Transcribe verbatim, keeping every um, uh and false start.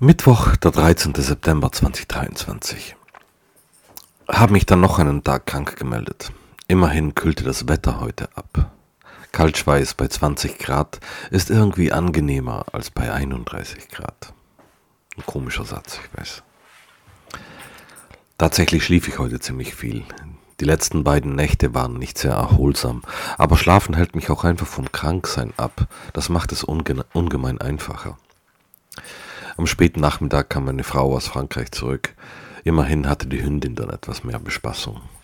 Mittwoch, der dreizehnte September zweitausenddreiundzwanzig. Habe mich dann noch einen Tag krank gemeldet. Immerhin kühlte das Wetter heute ab. Kaltschweiß bei zwanzig Grad ist irgendwie angenehmer als bei einunddreißig Grad. Ein komischer Satz, ich weiß. Tatsächlich schlief ich heute ziemlich viel. Die letzten beiden Nächte waren nicht sehr erholsam, aber Schlafen hält mich auch einfach vom Kranksein ab. Das macht es unge- ungemein einfacher. Am späten Nachmittag kam meine Frau aus Frankreich zurück. Immerhin hatte die Hündin dann etwas mehr Bespaßung.